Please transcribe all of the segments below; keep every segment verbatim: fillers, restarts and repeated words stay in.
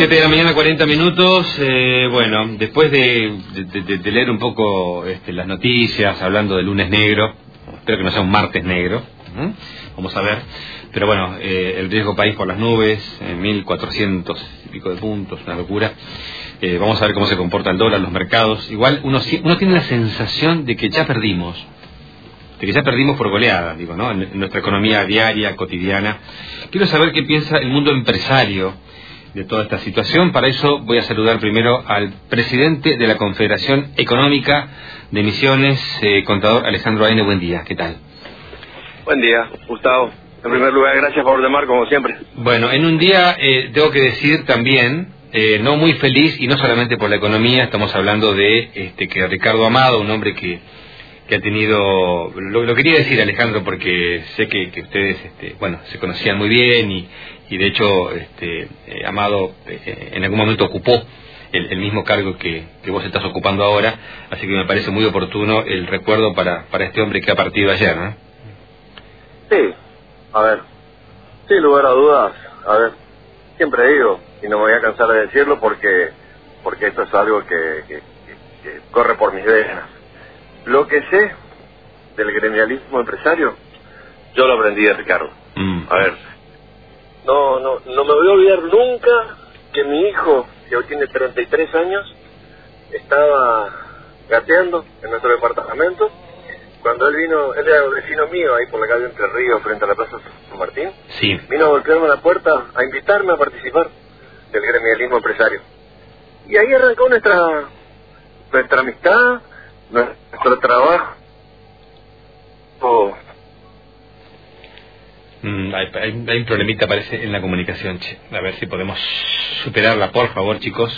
siete de la mañana, cuarenta minutos. Eh, bueno, después de, de, de, de leer un poco este, las noticias, hablando del lunes negro, espero que no sea un martes negro, ¿eh? Vamos a ver. Pero bueno, eh, el riesgo país por las nubes, en mil cuatrocientos y pico de puntos, una locura. Eh, vamos a ver cómo se comporta el dólar, los mercados. Igual uno, uno tiene la sensación de que ya perdimos, de que ya perdimos por goleada, digo, ¿no? En, en nuestra economía diaria, cotidiana. Quiero saber qué piensa el mundo empresario de toda esta situación. Para eso voy a saludar primero al presidente de la Confederación Económica de Misiones, eh, contador Alejandro Aene. Buen día, ¿qué tal? Buen día, Gustavo. En primer lugar, gracias por llamar, como siempre. Bueno, en un día, eh, tengo que decir también, eh, no muy feliz, y no solamente por la economía, estamos hablando de este que Ricardo Amado, un hombre que, que ha tenido... Lo, lo quería decir, Alejandro, porque sé que, que ustedes, este, bueno, se conocían muy bien, y, y de hecho, este, eh, Amado eh, en algún momento ocupó el, el mismo cargo que, que vos estás ocupando ahora, así que me parece muy oportuno el recuerdo para, para este hombre que ha partido ayer, ¿no? Sí. A ver, sin lugar a dudas, a ver, siempre digo, y no me voy a cansar de decirlo porque porque esto es algo que, que, que, que corre por mis venas. Lo que sé del gremialismo empresario, yo lo aprendí de Ricardo. Mm. A ver, no, no, no me voy a olvidar nunca que mi hijo, que hoy tiene treinta y tres años, estaba gateando en nuestro departamento. Cuando él vino, él era vecino mío ahí por la calle Entre Ríos, frente a la Plaza San Martín, sí. Vino a golpearme la puerta a invitarme a participar del gremialismo empresario. Y ahí arrancó nuestra nuestra amistad, nuestro trabajo. Oh. Mm, hay, hay, hay un problemita, parece, en la comunicación, che. A ver si podemos superarla, por favor, chicos.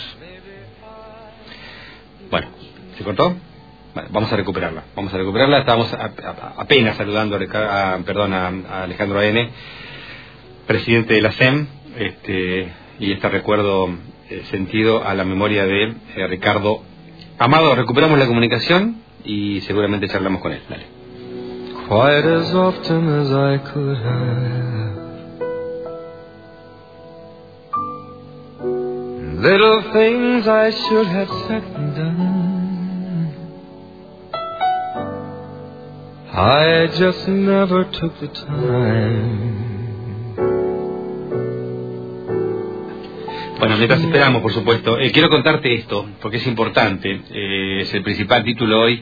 Bueno, ¿se cortó? Vale, vamos a recuperarla, vamos a recuperarla. Estábamos a, a, apenas saludando a, a, perdón, a, a Alejandro Aene, presidente de la S E M, este, y este recuerdo eh, sentido a la memoria de eh, Ricardo Amado. Recuperamos la comunicación y seguramente charlamos con él. Dale. Quite as often as I could have, little things I should have said and done, I just never took the time. Bueno, mientras esperamos, por supuesto, eh, quiero contarte esto, porque es importante, eh, es el principal título hoy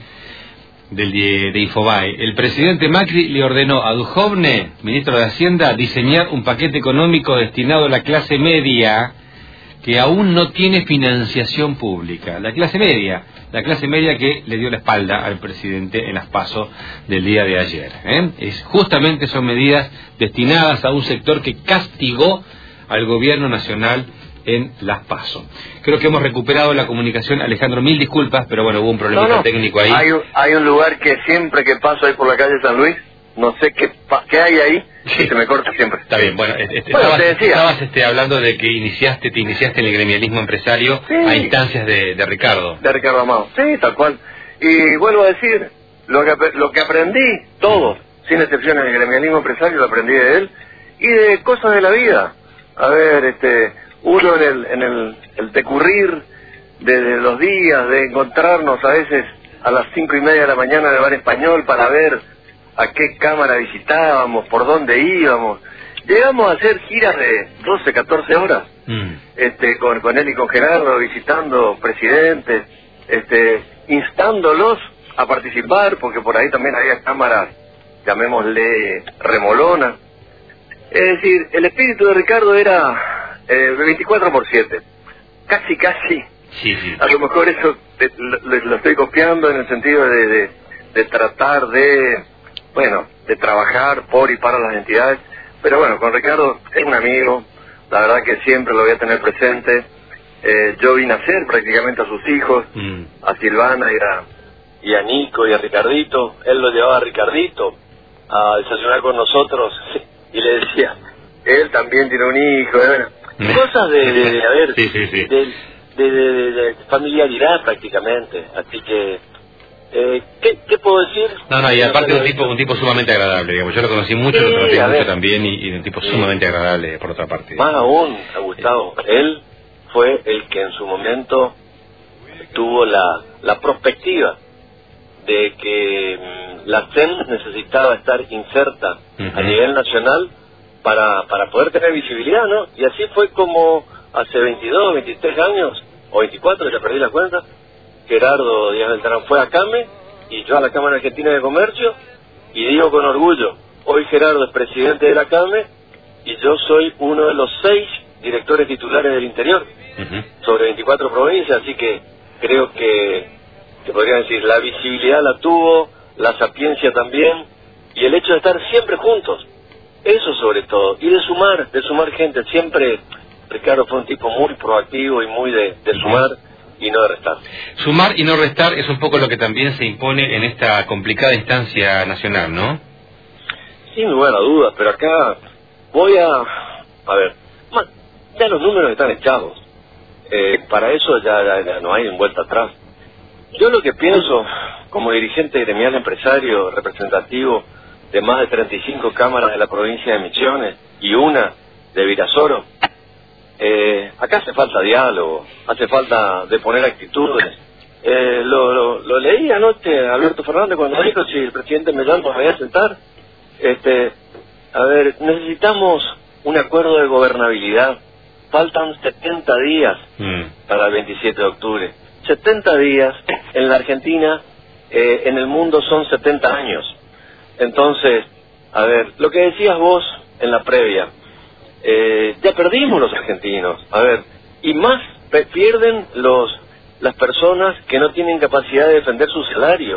del de, de Infobae. El presidente Macri le ordenó a Duhovne, ministro de Hacienda, diseñar un paquete económico destinado a la clase media que aún no tiene financiación pública. La clase media, la clase media que le dio la espalda al presidente en las PASO del día de ayer, ¿eh? Es, justamente son medidas destinadas a un sector que castigó al gobierno nacional en las PASO. Creo que hemos recuperado la comunicación. Alejandro, mil disculpas, pero bueno, hubo un problema no, no. técnico ahí. Hay un, hay un lugar que siempre que paso ahí por la calle San Luis, no sé qué, qué hay ahí, sí. Que se me corta siempre. Está bien, bueno, este, bueno estabas, te decía. estabas este, hablando de que iniciaste, te iniciaste en el gremialismo empresario, sí, a instancias de, de Ricardo. De Ricardo Amado, sí, tal cual. Y vuelvo a decir, lo que, lo que aprendí, todos, sin excepción en el gremialismo empresario, lo aprendí de él, y de cosas de la vida. A ver, este, uno en el, en el, el decurrir de, de los días, de encontrarnos a veces a las cinco y media de la mañana en el bar español para ver a qué cámara visitábamos, por dónde íbamos. Llegamos a hacer giras de doce, catorce horas, mm. este, con, con él y con Gerardo, visitando presidentes, este, instándolos a participar, porque por ahí también había cámaras, llamémosle remolonas. Es decir, el espíritu de Ricardo era eh, veinticuatro por siete, casi, casi. Sí, sí. A lo mejor eso te, lo, lo estoy copiando en el sentido de, de, de tratar de, bueno, de trabajar por y para las entidades, pero bueno, con Ricardo es un amigo, la verdad que siempre lo voy a tener presente. Eh, yo vine a ser prácticamente a sus hijos, mm. a Silvana y a, y a Nico y a Ricardito. Él lo llevaba a Ricardito a desayunar con nosotros y le decía, él también tiene un hijo, bueno, cosas de, de, de a ver, sí, sí, sí. de, de, de, de, de familiaridad prácticamente, así que eh, ¿qué, ¿qué puedo decir? No, no, y aparte un tipo un tipo sumamente agradable, digamos. Yo lo conocí mucho, sí, lo conocí mucho también, y, y un tipo sí. sumamente agradable, por otra parte. Más aún, Gustavo, él fue el que en su momento tuvo la, la perspectiva de que mmm, la C E M necesitaba estar inserta uh-huh. a nivel nacional para, para poder tener visibilidad, ¿no? Y así fue como hace veintidós, veintitrés años, o veinticuatro, ya perdí la cuenta, Gerardo Díaz Beltrán fue a CAME y yo a la Cámara Argentina de Comercio, y digo con orgullo, hoy Gerardo es presidente de la CAME y yo soy uno de los seis directores titulares del interior, uh-huh. sobre veinticuatro provincias, así que creo que, que podría decir, la visibilidad la tuvo, la sapiencia también, y el hecho de estar siempre juntos, eso sobre todo, y de sumar, de sumar gente. Siempre Ricardo fue un tipo muy proactivo y muy de, de sumar y no de restar. Sumar y no restar es un poco lo que también se impone en esta complicada instancia nacional, ¿no? Sin lugar a dudas, pero acá voy a... A ver, man, ya los números están echados. Eh, para eso ya, ya, ya no hay en vuelta atrás. Yo lo que pienso, como dirigente gremial empresario representativo de más de treinta y cinco cámaras de la provincia de Misiones y una de Virasoro, eh, acá hace falta diálogo, hace falta de poner actitudes. Eh, lo, lo, lo leí anoche Alberto Fernández cuando dijo, si el presidente Mellán nos vaya a sentar, este, a ver, necesitamos un acuerdo de gobernabilidad. Faltan setenta días mm. para el veintisiete de octubre. setenta días en la Argentina, eh, en el mundo son setenta años. Entonces, a ver, lo que decías vos en la previa, eh, ya perdimos los argentinos, a ver, y más pierden los las personas que no tienen capacidad de defender su salario.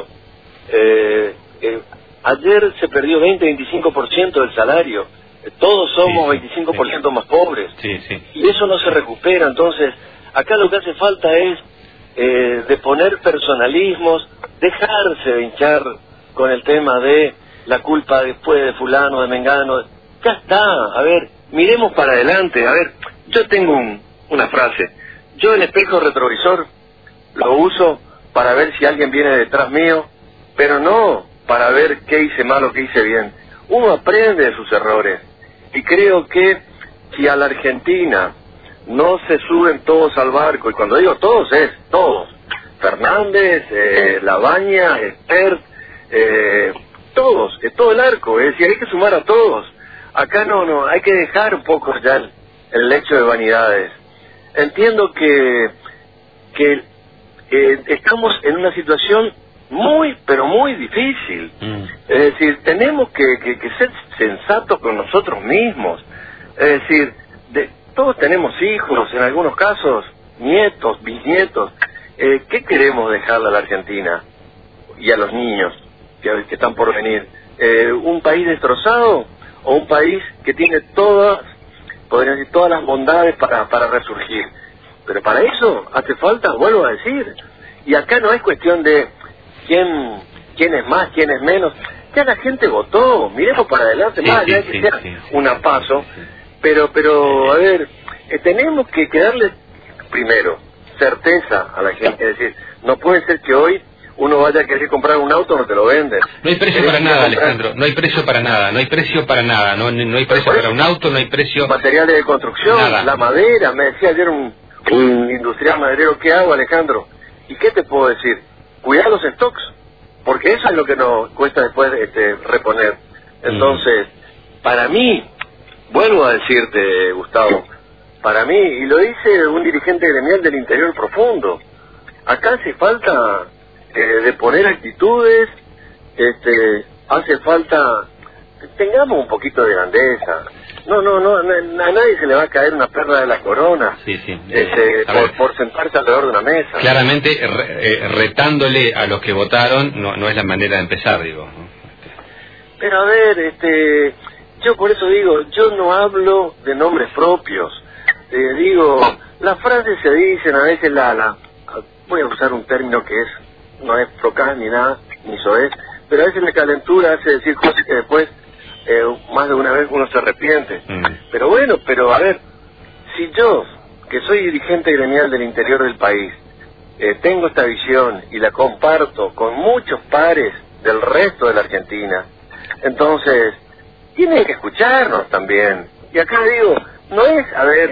Eh, eh, ayer se perdió veinte a veinticinco por ciento del salario, todos somos sí, veinticinco por ciento sí. más pobres, sí, sí. y eso no se recupera. Entonces, acá lo que hace falta es eh, de poner personalismos, dejarse de hinchar con el tema de la culpa después de fulano, de mengano. Ya está, a ver, miremos para adelante. A ver, yo tengo un, una frase, yo el espejo retrovisor lo uso para ver si alguien viene detrás mío, pero no para ver qué hice mal o qué hice bien. Uno aprende de sus errores, y creo que si a la Argentina no se suben todos al barco, y cuando digo todos es todos, Fernández, eh, Labaña, Espert, eh, todos, eh, todo el arco, es decir, hay que sumar a todos. Acá no, no, hay que dejar un poco ya el, el lecho de vanidades. Entiendo que, que eh, estamos en una situación muy, pero muy difícil. Mm. Es decir, tenemos que, que, que ser sensatos con nosotros mismos. Es decir, de, todos tenemos hijos, en algunos casos nietos, bisnietos. Eh, ¿Qué queremos dejarle a la Argentina y a los niños que, que están por venir? Eh, ¿Un país destrozado o un país que tiene todas, podría decir, todas las bondades para, para resurgir? Pero para eso hace falta, vuelvo a decir, y acá no es cuestión de quién quién es más, quién es menos. Ya la gente votó, miremos para adelante, sí, más allá sí, de que sí, sea sí, sí, una paso, sí, sí. pero pero a ver, eh, tenemos que, que darle primero certeza a la gente, es decir, no puede ser que hoy uno vaya a querer comprar un auto, no te lo venden. No hay precio para nada, Alejandro, no hay precio para nada, no hay precio para nada, no, no hay precio para un auto, no hay precio... Materiales de construcción, nada. La madera, me decía ayer un, un industrial maderero, ¿qué hago, Alejandro? ¿Y qué te puedo decir? Cuidar los stocks, porque eso es lo que nos cuesta después este, reponer. Entonces, mm. para mí, vuelvo a decirte, Gustavo, para mí, y lo dice un dirigente gremial del interior profundo, acá hace falta eh, de poner actitudes, este, hace falta, tengamos un poquito de grandeza. No, no, no, a nadie se le va a caer una perla de la corona sí, sí. Este, Eh, por, por sentarse alrededor de una mesa. Claramente, re, eh, retándole a los que votaron, no, no es la manera de empezar, digo. Pero a ver, este, yo por eso digo, yo no hablo de nombres propios. Eh, digo, las frases se dicen a veces, la, la voy a usar un término que es no es procaz ni nada, ni soez, pero a veces la calentura hace decir cosas que después eh, más de una vez uno se arrepiente. Mm. Pero bueno, pero a ver, si yo, que soy dirigente gremial del interior del país, eh, tengo esta visión y la comparto con muchos pares del resto de la Argentina, entonces tienen que escucharnos también. Y acá digo, no es, a ver,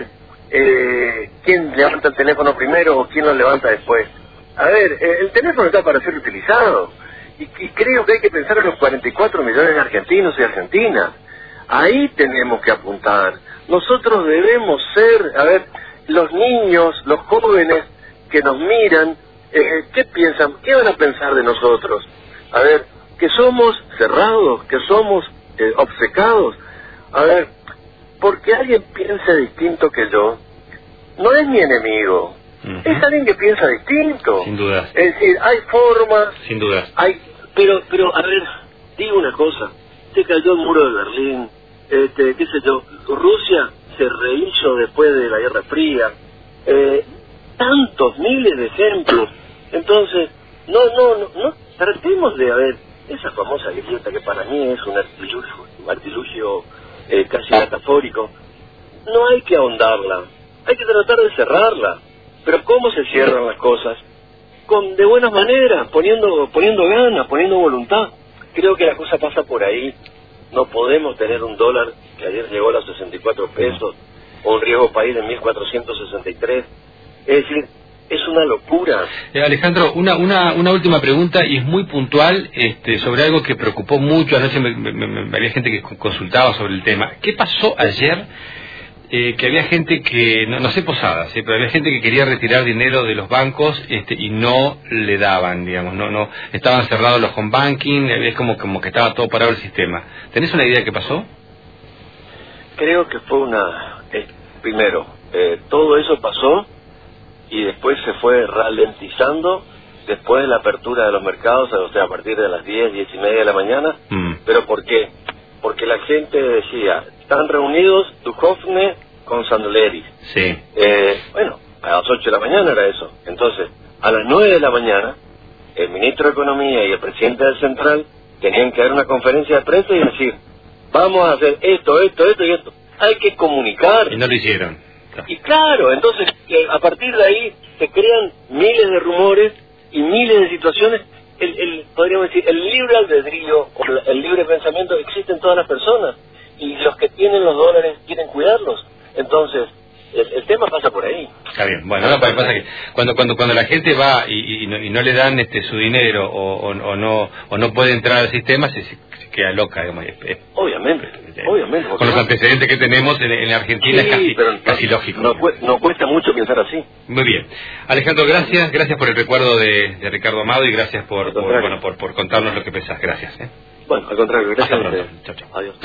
eh, quién levanta el teléfono primero o quién lo levanta después. A ver, eh, el teléfono está para ser utilizado. Y, y creo que hay que pensar en los cuarenta y cuatro millones de argentinos y argentinas. Ahí tenemos que apuntar. Nosotros debemos ser, a ver, los niños, los jóvenes que nos miran, eh, ¿qué piensan? ¿Qué van a pensar de nosotros? A ver, que somos cerrados, que somos eh, obcecados. A ver, porque alguien piense distinto que yo, no es mi enemigo. Uh-huh. Es alguien que piensa distinto. Sin duda. Es decir, hay formas. Sin duda. Hay, pero, pero, a ver, digo una cosa. Se cayó el muro de Berlín. Este, qué sé yo, Rusia se rehizo después de la Guerra Fría. Eh, tantos, miles de ejemplos. Entonces, no, no, no, no tratemos de, a ver, esa famosa grieta que para mí es un artilugio, un artilugio eh, casi metafórico. No hay que ahondarla. Hay que tratar de cerrarla. Pero ¿cómo se cierran las cosas? Con de buenas maneras, poniendo poniendo ganas, poniendo voluntad. Creo que la cosa pasa por ahí. No podemos tener un dólar que ayer llegó a los sesenta y cuatro pesos, o un riesgo país de mil cuatrocientos sesenta y tres. Es decir, es una locura. Eh, Alejandro, una, una, una última pregunta, y es muy puntual, este, sobre algo que preocupó mucho. Anoche me, me, me, había gente que consultaba sobre el tema. ¿Qué pasó ayer? Eh, que había gente que, no, no sé Posadas, ¿sí? Pero había gente que quería retirar dinero de los bancos este, y no le daban, digamos, no no estaban cerrados los home banking, es como, como que estaba todo parado el sistema. ¿Tenés una idea de qué pasó? Creo que fue una... Eh, primero, eh, todo eso pasó y después se fue ralentizando después de la apertura de los mercados, o sea, a partir de las diez, diez y media de la mañana. Mm. ¿Pero por qué? Porque la gente decía, están reunidos Duhovne con Sandoleri. Sí. Eh, bueno, a las ocho de la mañana era eso. Entonces, a las nueve de la mañana, el ministro de Economía y el presidente del Central tenían que dar una conferencia de prensa y decir, vamos a hacer esto, esto, esto y esto. Hay que comunicar. Y no lo hicieron. Y claro, entonces, a partir de ahí se crean miles de rumores y miles de situaciones. El, el, podríamos decir, el libre albedrío o el libre pensamiento existe en todas las personas y los que tienen los dólares quieren cuidarlos. Entonces, el, el tema pasa por ahí. Está bien. Bueno, no, pasa que cuando cuando cuando la gente va y, y, no, y no le dan este su dinero o, o, o no o no puede entrar al sistema, se, se queda loca, digamos. Obviamente, eh, obviamente. Con los antecedentes que tenemos en, en Argentina, sí, es casi, pero casi no, lógico. No, no cuesta mucho pensar así. Muy bien. Alejandro, gracias. Gracias por el recuerdo de, de Ricardo Amado y gracias por, por bueno por, por contarnos lo que pensás. Gracias. ¿eh? Bueno, al contrario. Gracias. Hasta pronto. Chao, chao. Adiós.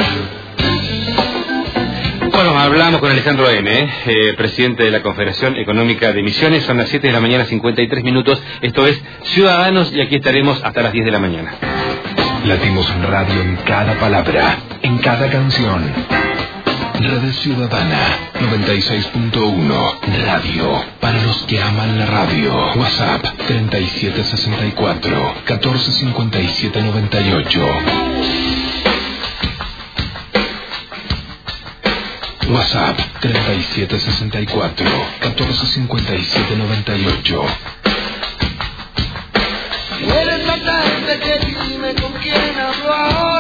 Bueno, hablamos con Alejandro M., ¿eh? Eh, presidente de la Confederación Económica de Misiones. Son las siete de la mañana, cincuenta y tres minutos. Esto es Ciudadanos y aquí estaremos hasta las diez de la mañana. Latimos radio en cada palabra, en cada canción. Red Ciudadana noventa y seis punto uno. Radio para los que aman la radio. WhatsApp treinta y siete sesenta y cuatro, catorce cincuenta y siete noventa y ocho. WhatsApp treinta y siete sesenta y cuatro, catorce cincuenta y siete noventa y ocho. Si eres la tarde que dime con quién hablo ahora.